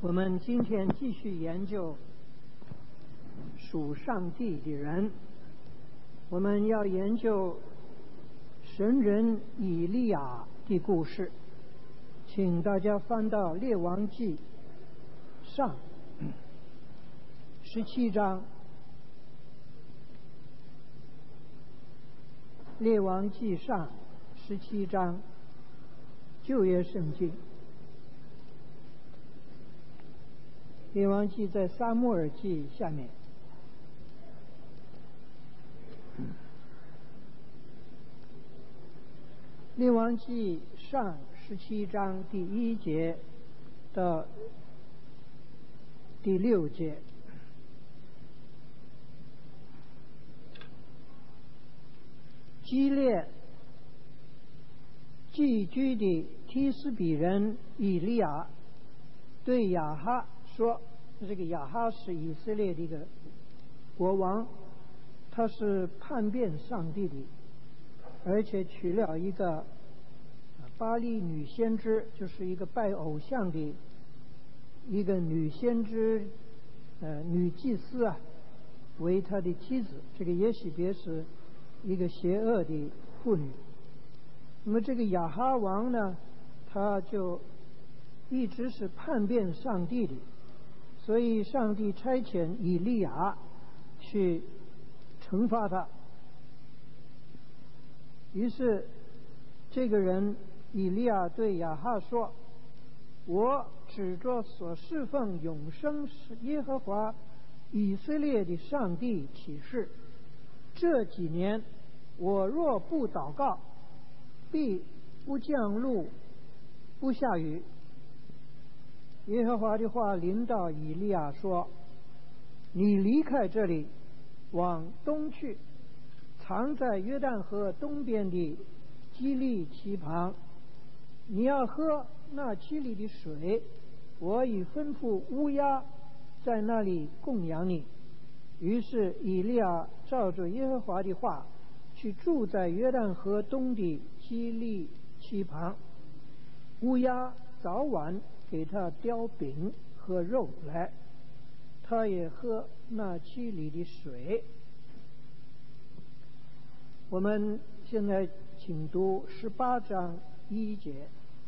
我们今天继续研究属上帝的人，我们要研究神人以利亚的故事。请大家翻到列王记上17章，列王记上17章，旧约圣经。列王记在撒母耳记下面。列王记上17章第1节到第6节。基列寄居的提斯比人以利亚对亚哈说，这个亚哈是以色列的一个国王，他是叛变上帝的，而且娶了一个巴利女先知，就是一个拜偶像的一个女先知女祭司为他的妻子。这个耶洗别是一个邪恶的妇女。那么这个亚哈王呢，他就一直是叛变上帝的，所以上帝差遣以利亚去惩罚他。于是这个人以利亚对亚哈说，我指着所侍奉永生耶和华以色列的上帝起誓，这几年我若不祷告，必不降露不下雨。耶和华的话临到以利亚说，你离开这里，往东去，藏在约旦河东边的基利溪旁，你要喝那溪里的水，我已吩咐乌鸦在那里供养你。于是以利亚照着耶和华的话，去住在约旦河东的基利溪旁，乌鸦早晚给他叼饼和肉来，他也喝那溪里的水。我们现在请读18章1节。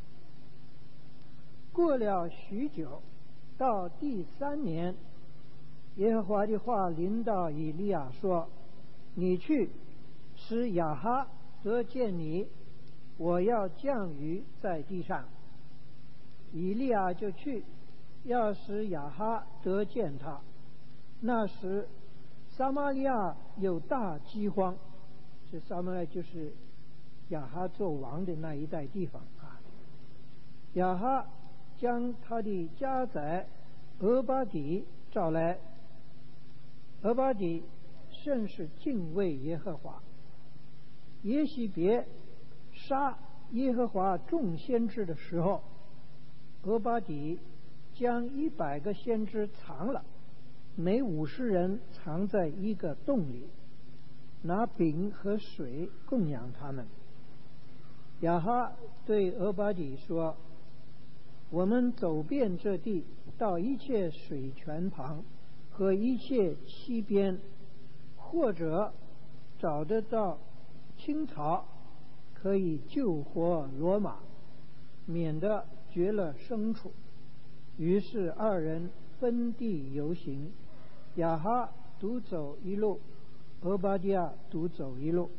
过了许久，到第3年，耶和华的话临到以利亚说，你去使亚哈得见你，我要降雨在地上。以利亚就去，要使亚哈得见他。那时撒玛利亚有大饥荒，这撒玛利亚就是亚哈做王的那一带地方亚哈将他的家宰俄巴底召来，俄巴底甚是敬畏耶和华。耶洗别杀耶和华众先知的时候，俄巴底将100个先知藏了，每50人藏在一个洞里，拿饼和水供养他们。亚哈对俄巴底说，我们走遍这地，到一切水泉旁和一切溪边，或者找得到青草，可以救活骡马，免得绝了牲畜。于是2人分地游行，亚哈独走一路，俄巴底亚独走一路。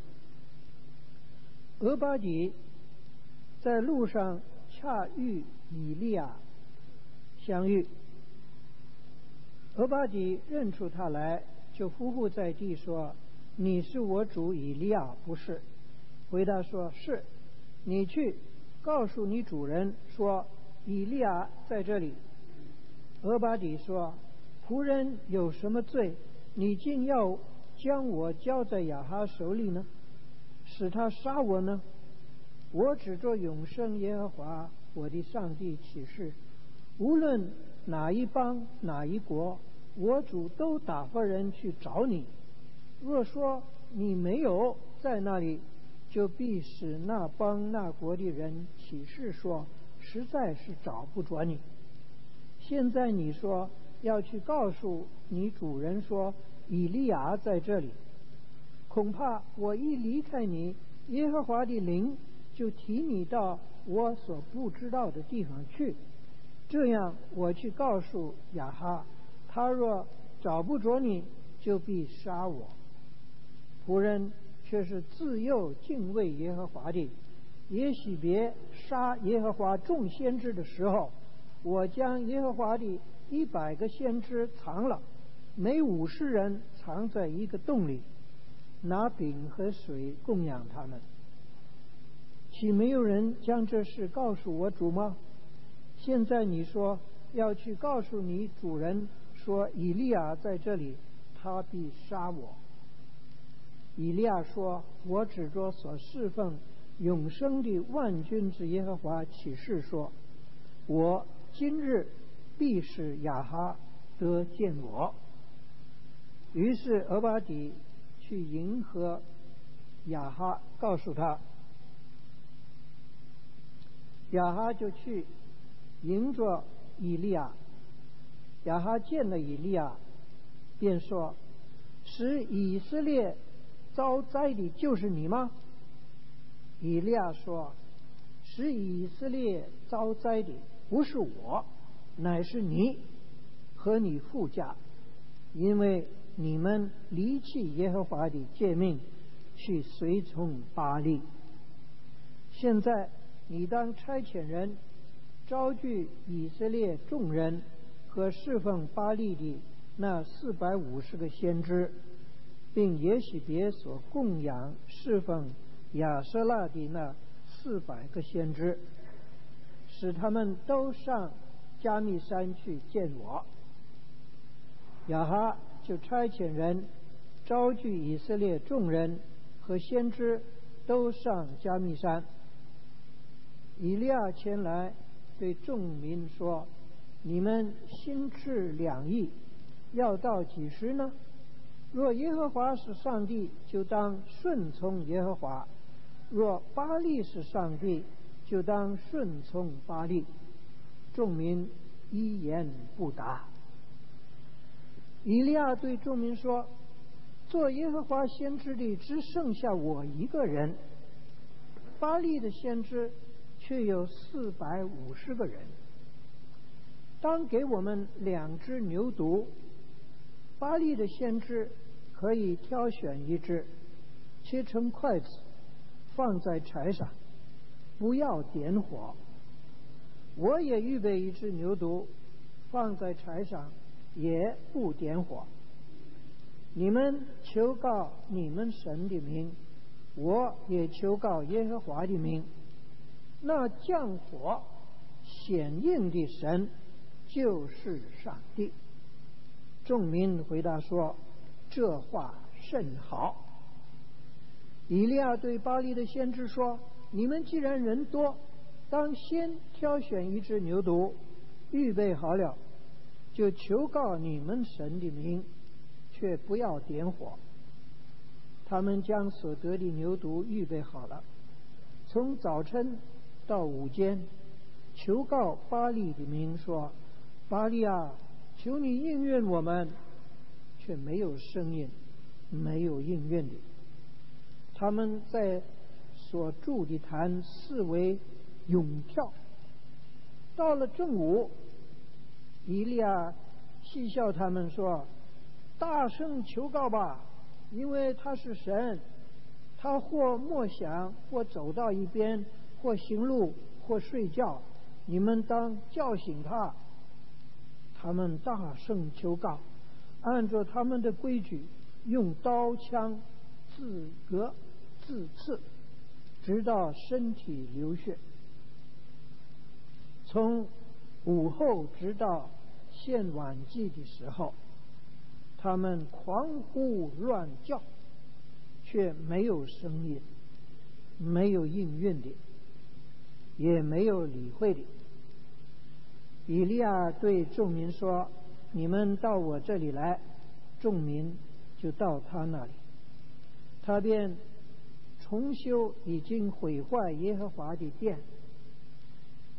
俄巴底在路上恰与以利亚相遇，俄巴底认出他来，就伏伏在地说，你是我主以利亚不是？回答说，是。你去告诉你主人说，以利亚在这里。俄巴底说，仆人有什么罪，你竟要将我交在亚哈手里呢？使他杀我呢？我指着永生耶和华我的上帝起誓，无论哪一邦哪一国，我主都打发人去找你。若说你没有在那里，就必使那邦那国的人起誓说，实在是找不着你。 现在你说要去告诉你主人说以利亚在这里，恐怕我一离开你，耶和华的灵就提你到我所不知道的地方去，这样我去告诉亚哈，他若找不着你，就必杀我。仆人却是自幼敬畏耶和华的，也许别杀耶和华众先知的时候，我将耶和华的100个先知藏了，每50人藏在一个洞里，拿饼和水供养他们。岂没有人将这事告诉我主吗？现在你说要去告诉你主人说以利亚在这里，他必杀我。以利亚说，我指着所侍奉永生的万军之耶和华起誓说，我今日必使亚哈得见我。于是俄巴底去迎合亚哈，告诉他，亚哈就去迎着以利亚。亚哈见了以利亚，便说，使以色列遭灾的就是你吗？以利亚说，使以色列遭灾的不是我，乃是你和你父家，因为你们离弃耶和华的诫命，去随从巴力。现在你当差遣人招聚以色列众人和侍奉巴力的那450个先知，并也许别所供养侍奉亚舍拉的那400个先知，使他们都上加密山去见我。亚哈就差遣人招聚以色列众人和先知都上加密山。以利亚前来对众民说，你们心志两意，要到几时呢？若耶和华是上帝，就当顺从耶和华；若巴力是上帝，就当顺从巴力。众民一言不答。以利亚对众民说，做耶和华先知的只剩下我一个人，巴力的先知却有450个人。当给我们2只牛犊，巴力的先知可以挑选1只，切成筷子，放在柴上，不要点火。我也预备1只牛犊，放在柴上，也不点火。你们求告你们神的名，我也求告耶和华的名。那降火显应的神就是上帝。众民回答说，这话甚好。以利亚对巴力的先知说，你们既然人多，当先挑选1只牛犊，预备好了，就求告你们神的名，却不要点火。他们将所得的牛犊预备好了，从早晨到午间，求告巴力的名，说，巴力啊，求你应允我们，却没有声音，没有应允的。他们在所住的坛四围涌跳。到了正午，以利亚戏笑他们说，大声求告吧，因为他是神，他或默想，或走到一边，或行路，或睡觉，你们当叫醒他。他们大声求告，按照他们的规矩，用刀枪自割自刺，直到身体流血。从午后直到献晚祭的时候，他们狂呼乱叫，却没有声音，没有应允的，也没有理会的。以利亚对众民说，你们到我这里来。众民就到他那里，他便重修已经毁坏耶和华的殿，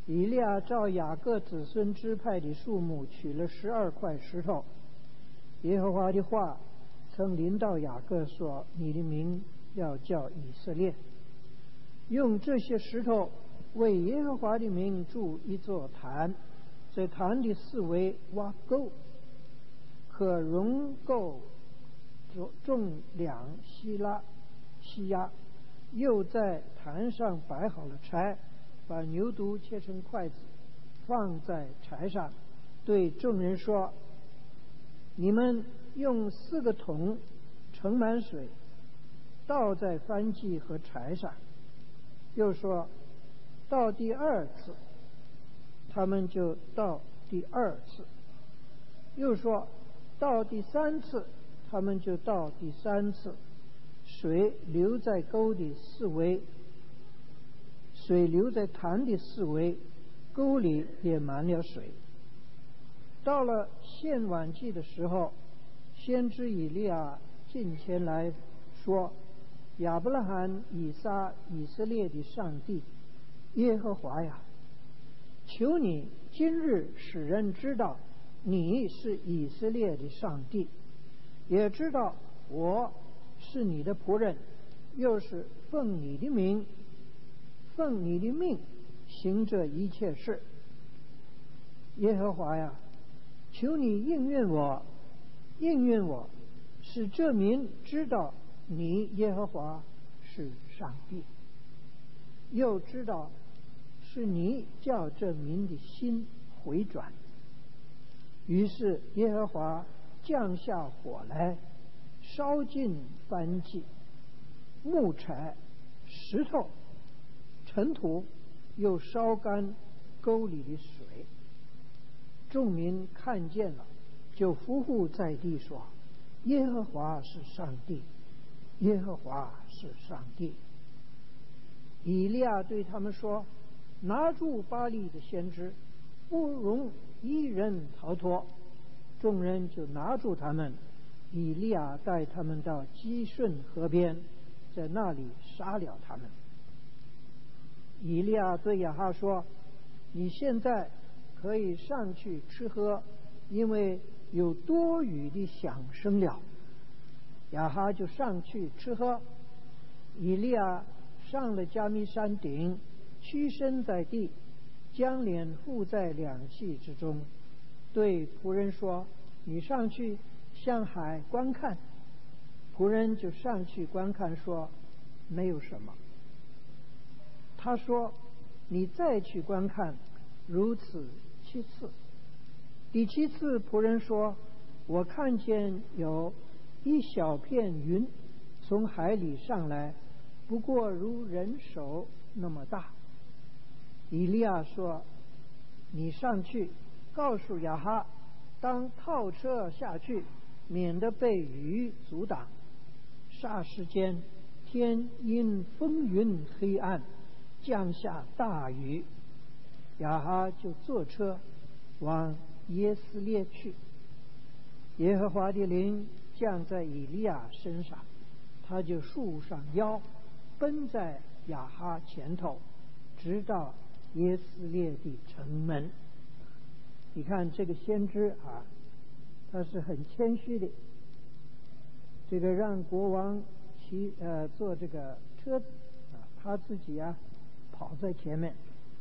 以利亚照雅各子孙支派的数目取了12块石头。耶和华的话曾临到雅各说：你的名要叫以色列。用这些石头为耶和华的名筑一座坛，在坛的四围挖沟，可容够重2西亚，又在坛上摆好了柴，把牛犊切成筷子，放在柴上，对众人说：你们用4个桶盛满水，倒在燔祭和柴上。又说：到第2次，他们就到第2次；又说到第3次，他们就到第3次。水流在沟的四围，水流在坛的四围，沟里也满了水。到了献晚祭的时候，先知以利亚近前来说：亚伯拉罕、以撒、以色列的上帝耶和华呀，求你今日使人知道你是以色列的上帝，也知道我是你的仆人，又是奉你的名、奉你的命行这一切事。耶和华呀，求你应允我，使这民知道你耶和华是上帝，又知道是你叫这民的心回转。于是耶和华降下火来，烧尽燔祭、木柴、石头、尘土，又烧干沟里的水。众民看见了，就伏伏在地说：耶和华是上帝，耶和华是上帝。以利亚对他们说：拿住巴力的先知，不容一人逃脱。众人就拿住他们。以利亚带他们到基顺河边，在那里杀了他们。以利亚对亚哈说：你现在可以上去吃喝，因为有多余的响声了。亚哈就上去吃喝。以利亚上了加密山顶，屈身在地，将脸伏在2气之中，对仆人说：你上去向海观看。仆人就上去观看，说：没有什么。他说：你再去观看。如此7次。第7次，仆人说：我看见有一小片云从海里上来，不过如人手那么大。以利亚说：你上去告诉亚哈，当套车下去，免得被雨阻挡。霎时间，天因风云黑暗，降下大雨。亚哈就坐车往耶斯列去。耶和华的灵降在以利亚身上，他就束上腰，奔在亚哈前头，直到耶斯列的城门。你看这个先知啊，他是很谦虚的。这个让国王坐这个车子啊，他自己啊跑在前面。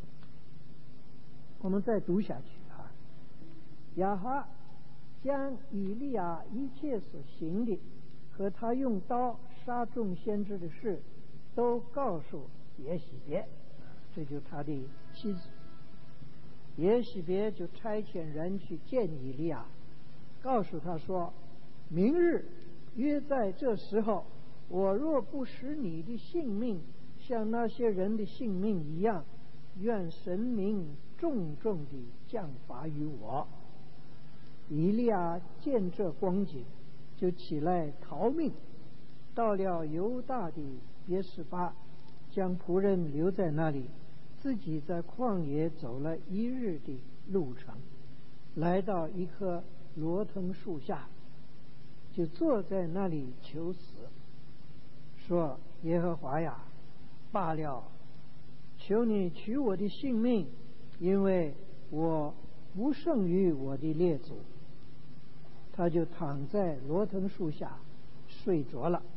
我们再读下去啊。亚哈将以利亚一切所行的和他用刀杀众先知的事，都告诉耶洗别，这就是他的妻子。耶洗别就差遣人去见以利亚，告诉他说：明日约在这时候，我若不使你的性命像那些人的性命一样，愿神明重重地降罚于我。以利亚见这光景，就起来逃命，到了犹大的别是巴，将仆人留在那里，自己在旷野走了1日的路程，来到一棵罗藤树下，就坐在那里求死，说：耶和华呀，罢了，求你取我的性命， 因为我不胜于我的列祖。”他就躺在罗藤树下睡着了。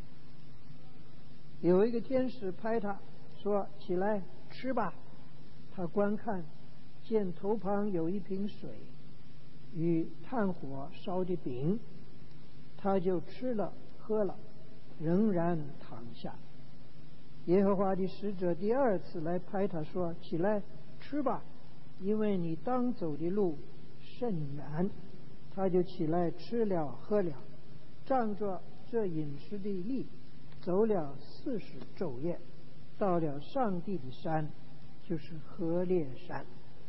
有一个天使拍他说：“起来吃吧。”他观看，见头旁有一瓶水与炭火烧的饼，他就吃了喝了，仍然躺下。耶和华的使者第二次来拍他说：“起来吃吧，因为你当走的路甚远。”他就起来吃了喝了，仗着这饮食的力，走了40昼夜，到了上帝的山，就是何烈山。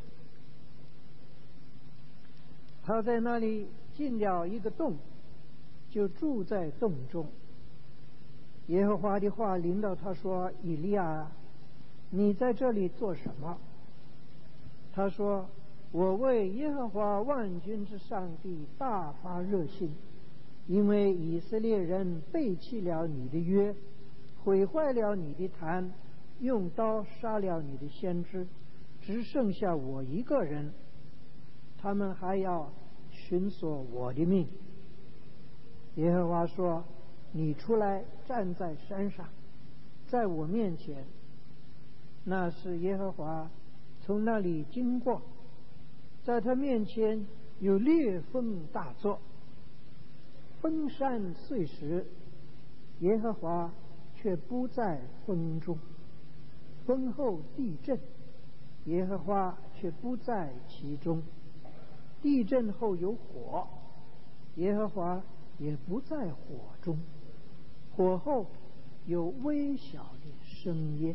他在那里进了一个洞，就住在洞中。耶和华的话临到他说：“以利亚，你在这里做什么？”他说：“我为耶和华万军之上帝大发热心，因为以色列人背弃了你的约，毁坏了你的坛，用刀杀了你的先知，只剩下我一个人，他们还要寻索我的命。”耶和华说：“你出来站在山上，在我面前。”那是耶和华从那里经过，在他面前有烈风大作，风山碎石，耶和华却不在风中；风后地震，耶和华却不在其中；地震后有火，耶和华也不在火中；火后有微小的声音。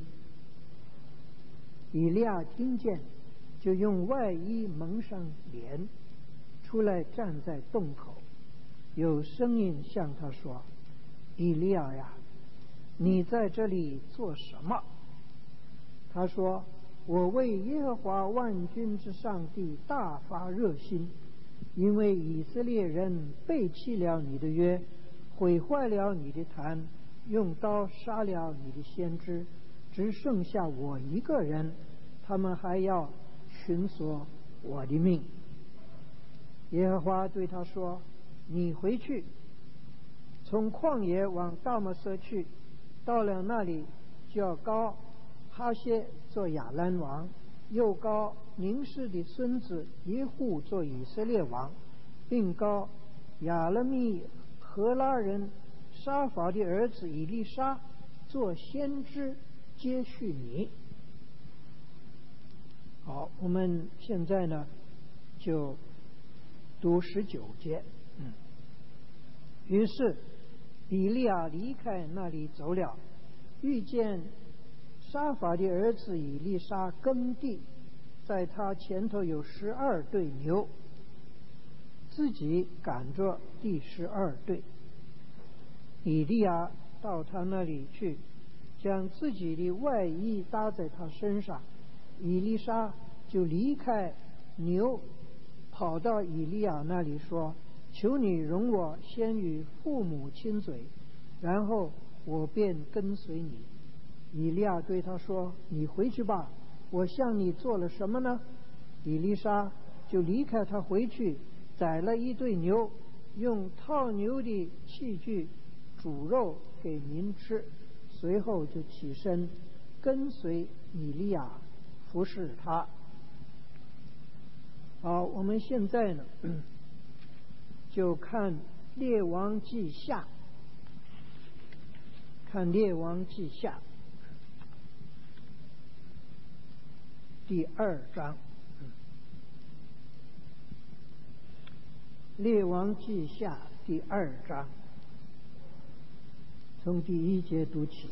以利亚听见，就用外衣蒙上脸，出来站在洞口。有声音向他说：“以利亚呀，你在这里做什么？”他说：“我为耶和华万军之上帝大发热心，因为以色列人背弃了你的约，毁坏了你的坛，用刀杀了你的先知，只剩下我一个人，他们还要寻索我的命。”耶和华对他说：“你回去，从旷野往大马色去，到了那里，就要膏哈谢做亚兰王，又膏宁氏的孙子耶户做以色列王，并膏亚勒密荷拉人沙法的儿子以利沙做先知，接续你。”好，我们现在呢就读19节。于是以利亚离开那里走了，遇见沙法的儿子以利沙耕地，在他前头有12对牛，自己赶着第12对。以利亚到他那里去，将自己的外衣搭在他身上，以利沙就离开牛，跑到以利亚那里说：“求你容我先与父母亲嘴，然后我便跟随你。”以利亚对他说：“你回去吧，我向你做了什么呢？”以利沙就离开他回去，宰了一对牛，用套牛的器具煮肉给民吃，随后就起身跟随以利亚，服侍他。好，我们现在呢就看列王记下，看列王记下第2章。列王记下第2章，从第1节读起。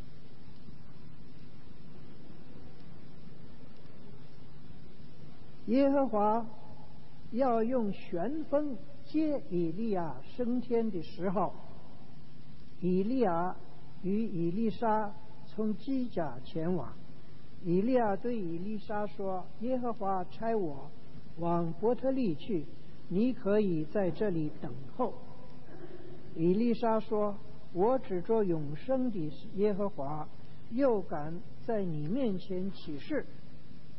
耶和华要用旋风接以利亚升天的时候，以利亚与以利沙从基甲前往。以利亚对以利沙说：“耶和华差我往伯特利去，你可以在这里等候。”以利沙说：“我指着永生的耶和华，又敢在你面前起誓，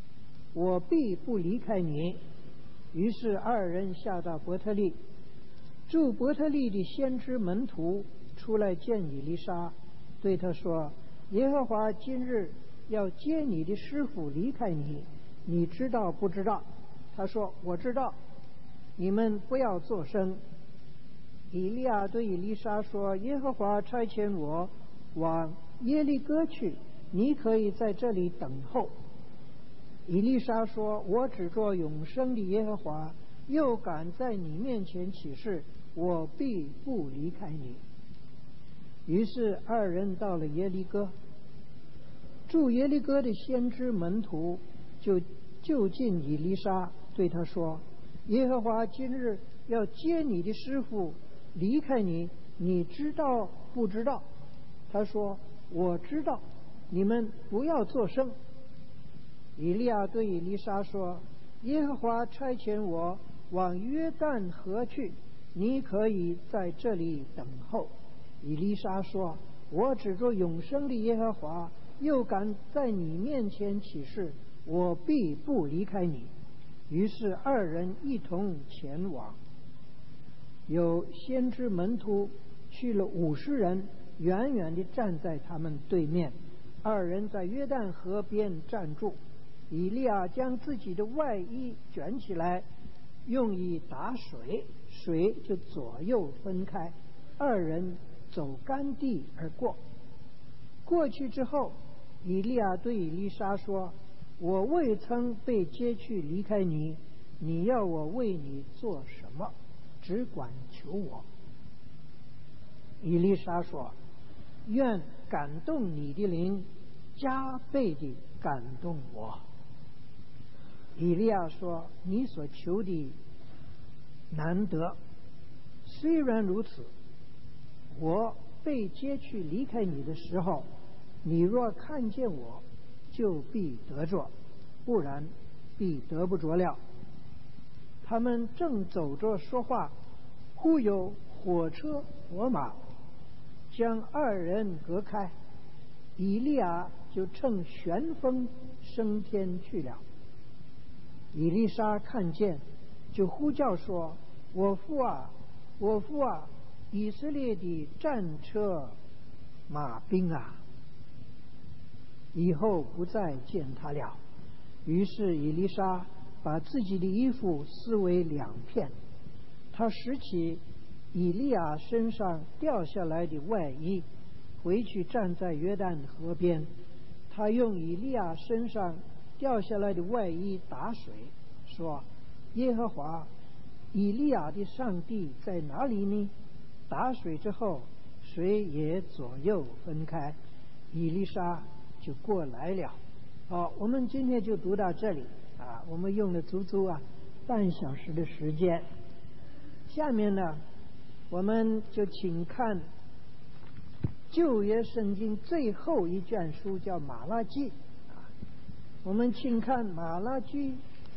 我必不离开你。于是二人下到伯特利。住伯特利的先知门徒出来见以利沙，对他说：耶和华今日要接你的师傅离开你，你知道不知道？他说：我知道。你们不要作声。以利亚对以利沙说：耶和华差遣我往耶利哥去，你可以在这里等候。以利沙说：我指着永生的耶和华，又敢在你面前起誓，我必不离开你。于是二人到了耶利哥。住耶利哥的先知门徒就近以利沙，对他说：耶和华今日要接你的师傅离开你，你知道不知道？他说：我知道。你们不要作声。以利亚对以利沙说：耶和华差遣我往约旦河去，你可以在这里等候。以利沙说：我指着永生的耶和华，又敢在你面前起誓，我必不离开你。于是二人一同前往。有先知门徒去了50人，远远地站在他们对面。二人在约旦河边站住。以利亚将自己的外衣卷起来，用以打水，水就左右分开，二人走干地而过。过去之后，以利亚对以利沙说：我未曾被接去离开你，你要我为你做什么？只管求我。以利沙说：愿感动你的灵加倍地感动我。以利亚说：你所求的难得，虽然如此，我被接去离开你的时候，你若看见我，就必得着，不然必得不着了。他们正走着说话，忽有火车火马将二人隔开，以利亚就乘旋风升天去了。以利沙看见，就呼叫说：我父啊，我父啊，以色列的战车马兵啊！以后不再见他了。于是以利沙把自己的衣服撕为2片，他拾起以利亚身上掉下来的外衣，回去站在约旦河边。他用以利亚身上掉下来的外衣打水，说：耶和华以利亚的上帝在哪里呢？打水之后，水也左右分开，以利沙就过来了。好，我们今天就读到这里啊，我们用了足足半小时的时间。下面呢，我们就请看旧约圣经最后一卷书，叫马拉基啊。我们请看马拉基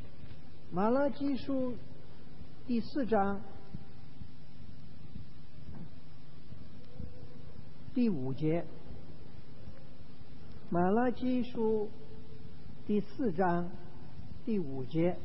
书第4章第5节。马拉基书第4章第5节。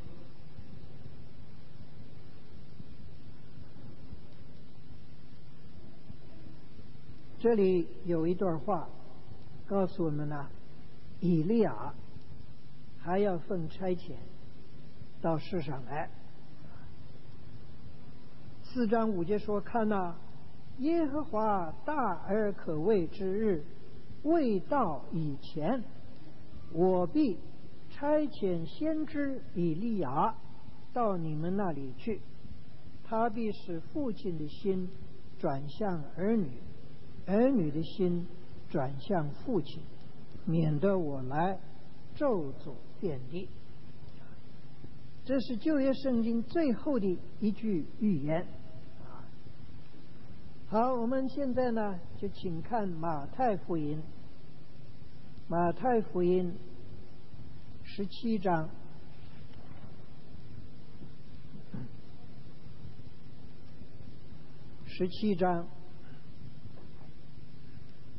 这里有一段话告诉我们呢，以利亚还要奉差遣到世上来。4章5节说：看哪，耶和华大而可畏之日未到以前，我必差遣先知以利亚到你们那里去，他必使父亲的心转向儿女，儿女的心转向父亲，免得我来咒诅遍地。这是旧约圣经最后的一句预言。好，我们现在呢就请看马太福音17章。17章，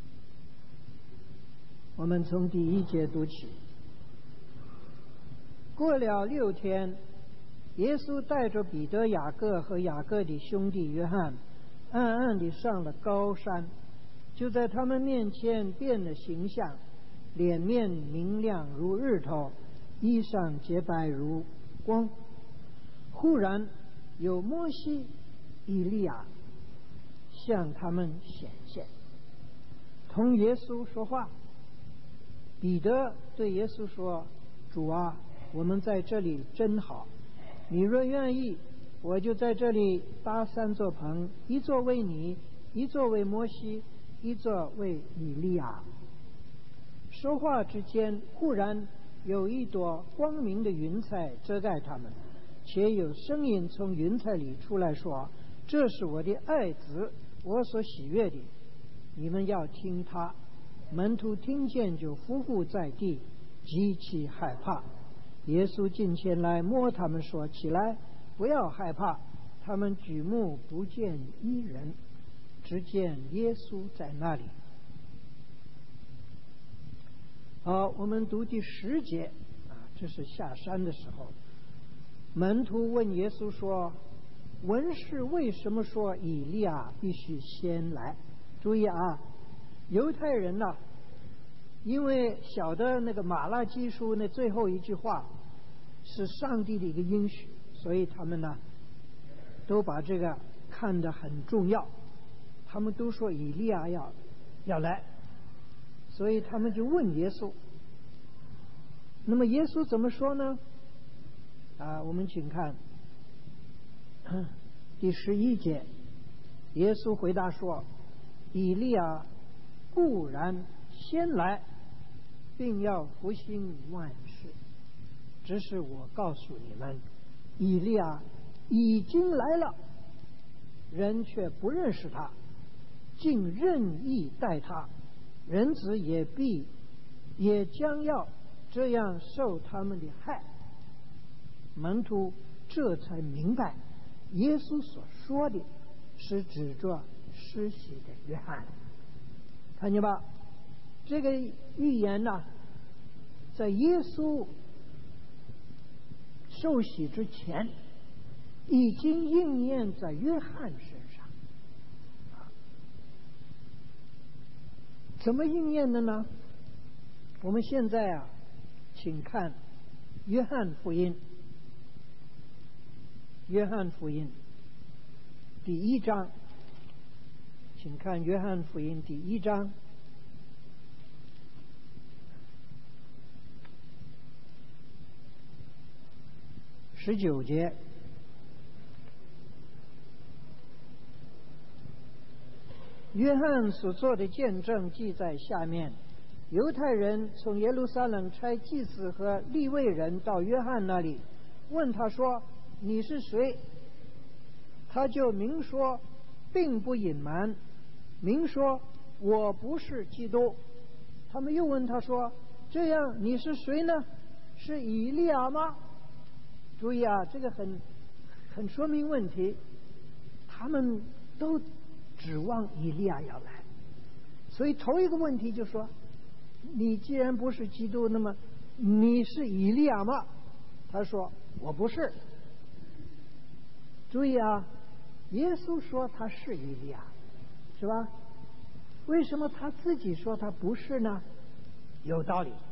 我们从第1节读起。 过了6天，耶稣带着彼得、雅各和雅各的兄弟约翰，暗暗地上了高山，就在他们面前变了形象，脸面明亮如日头，衣裳洁白如光。忽然有摩西、以利亚向他们显现，同耶稣说话。彼得对耶稣说：“主啊，我们在这里真好，你若愿意，我就在这里搭3座棚，一座为你，一座为摩西，一座为以利亚。”说话之间，忽然有一朵光明的云彩遮盖他们，且有声音从云彩里出来说：“这是我的爱子，我所喜悦的，你们要听他。”门徒听见就伏伏在地，极其害怕。耶稣近前来摸他们说：“起来，不要害怕。”他们举目不见一人，只见耶稣在那里。好，我们读第10节这是下山的时候，门徒问耶稣说：“文士为什么说以利亚必须先来？”注意犹太人因为晓得那个马拉基书那最后一句话是上帝的一个应许，所以他们都把这个看得很重要。他们都说以利亚要来，所以他们就问耶稣。那么耶稣怎么说呢？我们请看第11节，耶稣回答说：“以利亚固然先来，并要复兴万事。只是我告诉你们，以利亚已经来了，人却不认识他，竟任意待他。人子也将要这样受他们的害。”门徒这才明白，耶稣所说的是指着施洗的约翰。看见吧？这个预言在耶稣受洗之前已经应验在约翰身上。怎么应验的呢？我们现在请看约翰福音，约翰福音第1章，请看约翰福音第1章19节。约翰所做的见证记在下面。犹太人从耶路撒冷差祭司和利未人到约翰那里，问他说：“你是谁？”他就明说，并不隐瞒，明说：“我不是基督。”他们又问他说：“这样你是谁呢？是以利亚吗？”注意这个很说明问题。他们都指望以利亚要来，所以头一个问题就说：“你既然不是基督，那么你是以利亚吗？”他说：“我不是。”注意耶稣说他是以利亚，是吧？为什么他自己说他不是呢？有道理。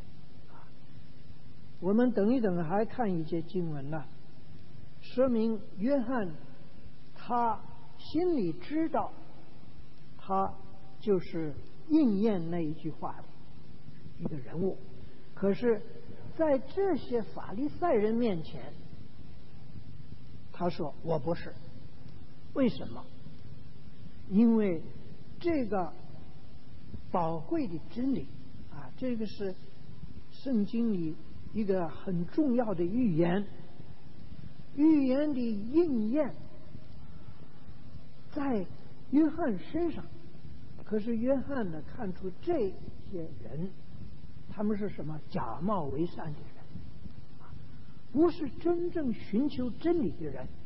我们等一等还看一节经文说明约翰他心里知道他就是应验那一句话的一个人物，可是在这些法利赛人面前他说我不是。为什么？因为这个宝贵的真理这个是圣经里一个很重要的预言，预言的应验在约翰身上。可是约翰看出这些人他们是什么？假冒为善的人，不是真正寻求真理的人。